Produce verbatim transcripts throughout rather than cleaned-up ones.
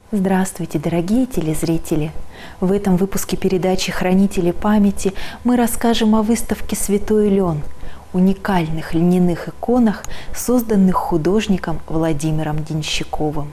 Здравствуйте, дорогие телезрители! В этом выпуске передачи «Хранители памяти» мы расскажем о выставке «Святой Лен» – уникальных льняных иконах, созданных художником Владимиром Денщиковым.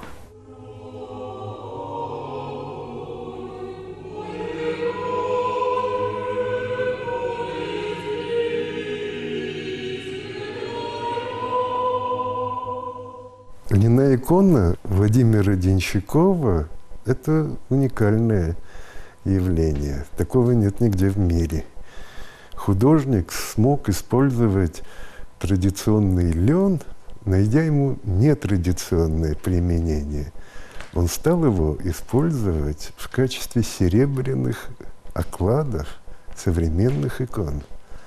Льняная икона Владимира Денщикова – это уникальное явление. Такого нет нигде в мире. Художник смог использовать традиционный лен, найдя ему нетрадиционное применение. Он стал его использовать в качестве серебряных окладов современных икон.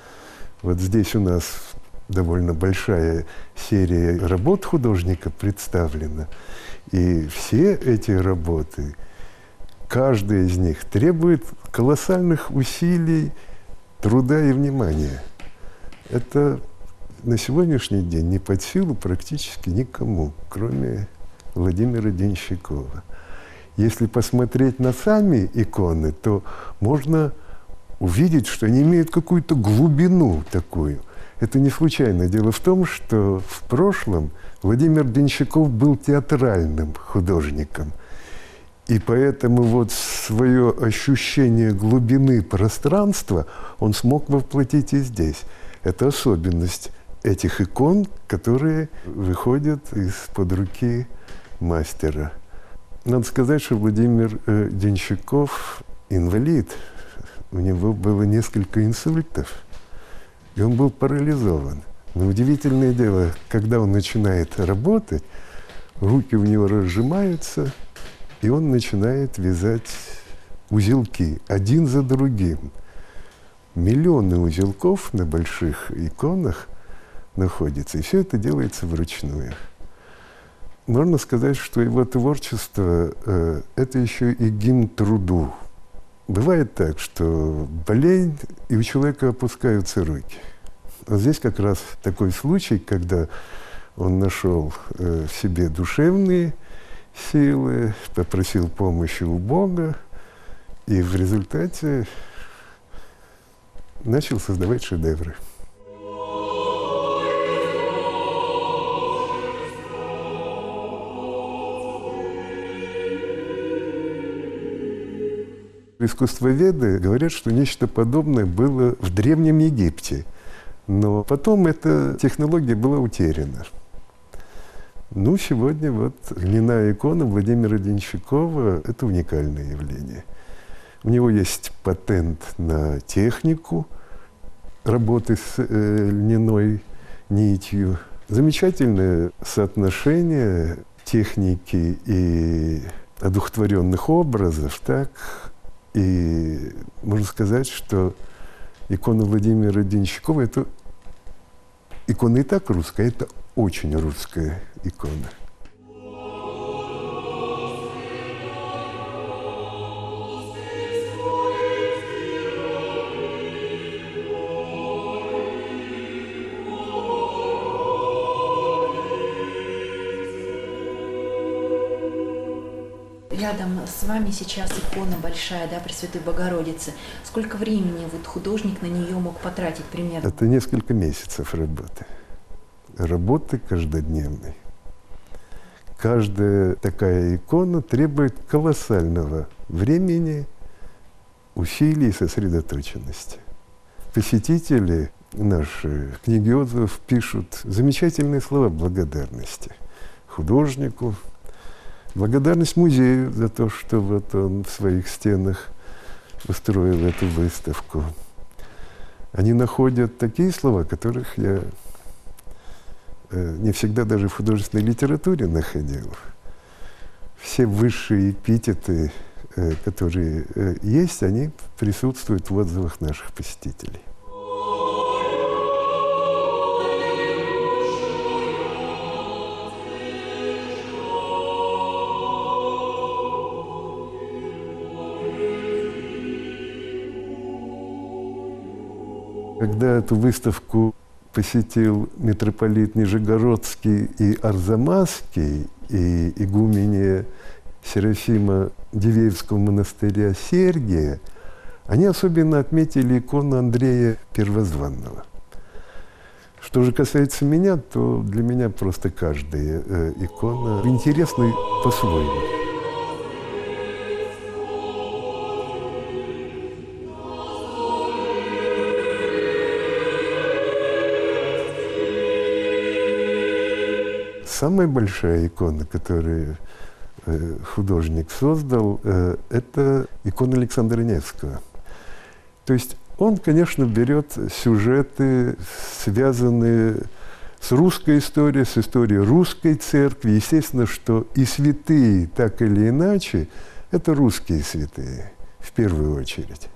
Вот здесь у нас довольно большая серия работ художника представлена. И все эти работы, каждая из них требует колоссальных усилий, труда и внимания. Это на сегодняшний день не под силу практически никому, кроме Владимира Денщикова. Если посмотреть на сами иконы, то можно увидеть, что они имеют какую-то глубину такую. Это не случайно. Дело в том, что в прошлом Владимир Денщиков был театральным художником. И поэтому вот свое ощущение глубины пространства он смог воплотить и здесь. Это особенность этих икон, которые выходят из-под руки мастера. Надо сказать, что Владимир э, Денщиков инвалид. У него было несколько инсультов. И он был парализован. Но удивительное дело, когда он начинает работать, руки у него разжимаются, и он начинает вязать узелки один за другим. Миллионы узелков на больших иконах находятся, и все это делается вручную. Можно сказать, что его творчество э, – это еще и гимн труду. Бывает так, что болезнь, и у человека опускаются руки. А здесь как раз такой случай, когда он нашел э, в себе душевные силы, попросил помощи у Бога, и в результате начал создавать шедевры. Искусствоведы говорят, что нечто подобное было в Древнем Египте, но потом эта технология была утеряна. Ну, сегодня вот льняная икона Владимира Денщикова – это уникальное явление. У него есть патент на технику работы с э, льняной нитью. Замечательное соотношение техники и одухотворенных образов, так. И можно сказать, что икона Владимира Денщикова – это икона и так русская, это очень русская икона. Рядом с вами сейчас икона большая, да, Пресвятой Богородицы. Сколько времени вот художник на нее мог потратить примерно? Это несколько месяцев работы. Работы каждодневной. Каждая такая икона требует колоссального времени, усилий и сосредоточенности. Посетители наши в книге отзывов пишут замечательные слова благодарности художнику, благодарность музею за то, что вот он в своих стенах устроил эту выставку. Они находят такие слова, которых я э, не всегда даже в художественной литературе находил. Все высшие эпитеты, э, которые э, есть, они присутствуют в отзывах наших посетителей. Когда эту выставку посетил митрополит Нижегородский и Арзамасский, и игуменья Серафима Дивеевского монастыря Сергия, они особенно отметили икону Андрея Первозванного. Что же касается меня, то для меня просто каждая э, икона интересна по-своему. Самая большая икона, которую э, художник создал, э, это икона Александра Невского. То есть он, конечно, берет сюжеты, связанные с русской историей, с историей русской церкви. Естественно, что и святые, так или иначе, это русские святые, в первую очередь.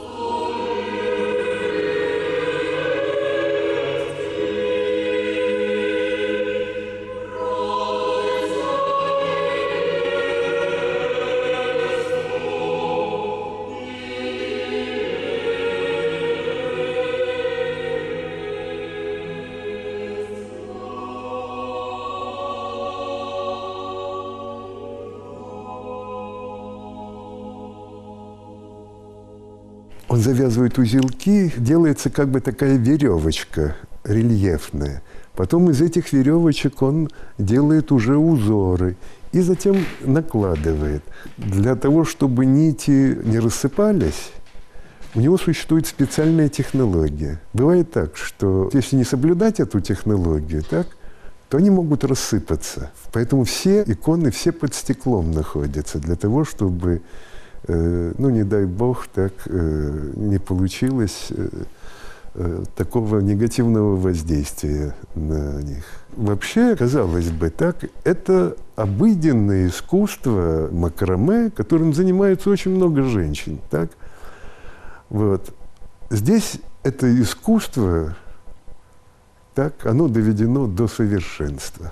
Он завязывает узелки, делается как бы такая веревочка рельефная. Потом из этих веревочек он делает уже узоры и затем накладывает. Для того, чтобы нити не рассыпались, у него существует специальная технология. Бывает так, что если не соблюдать эту технологию, так, то они могут рассыпаться. Поэтому все иконы, все под стеклом находятся для того, чтобы, э, ну, не дай бог, так э, не получилось э, э, такого негативного воздействия на них. Вообще, казалось бы, так, это обыденное искусство макраме, которым занимаются очень много женщин, так? Вот. Здесь это искусство, так, оно доведено до совершенства.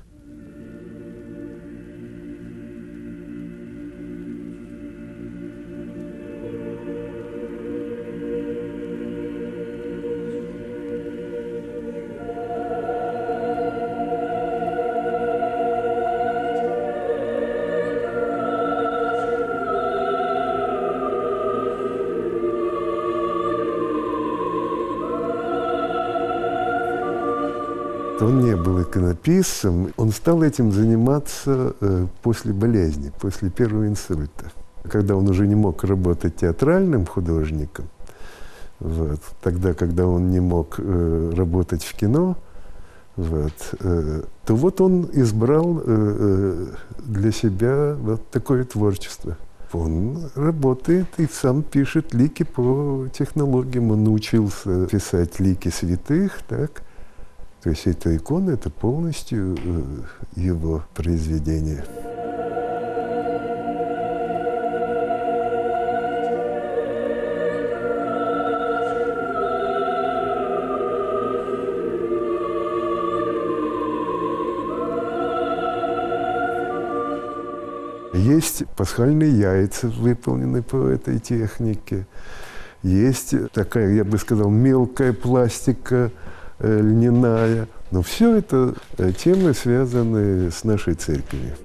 Он не был иконописцем, он стал этим заниматься э, после болезни, после первого инсульта. Когда он уже не мог работать театральным художником, вот, тогда, когда он не мог э, работать в кино, вот, э, то вот он избрал э, для себя вот такое творчество. Он работает и сам пишет лики по технологиям. Он научился писать лики святых, так. То есть эта икона – это полностью э, его произведение. Есть пасхальные яйца, выполненные по этой технике. Есть такая, я бы сказал, мелкая пластика, льняная. Но все это темы, связанные с нашей церковью.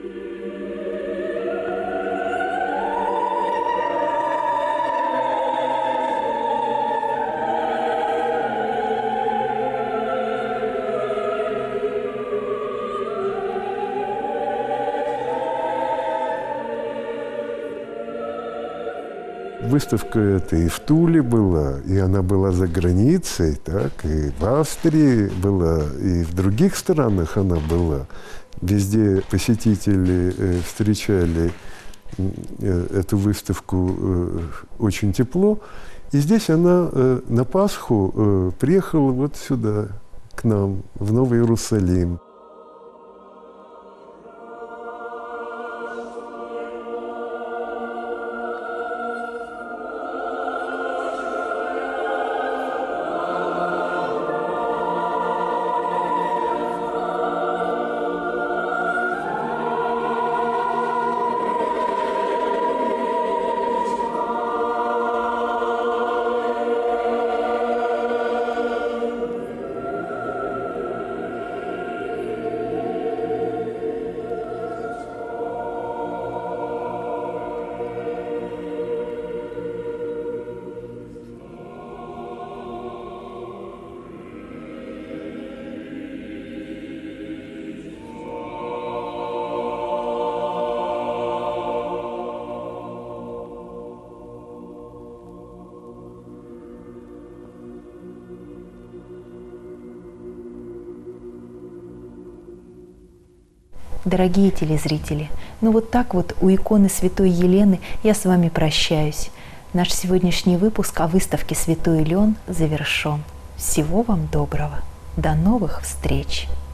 Выставка эта и в Туле была, и она была за границей, так, и в Австрии была, и в других странах она была. Везде посетители э, встречали э, эту выставку э, очень тепло. И здесь она э, на Пасху э, приехала вот сюда, к нам, в Новый Иерусалим. Дорогие телезрители, ну вот так вот у иконы Святой Елены я с вами прощаюсь. Наш сегодняшний выпуск о выставке «Святой Леон» завершен. Всего вам доброго. До новых встреч!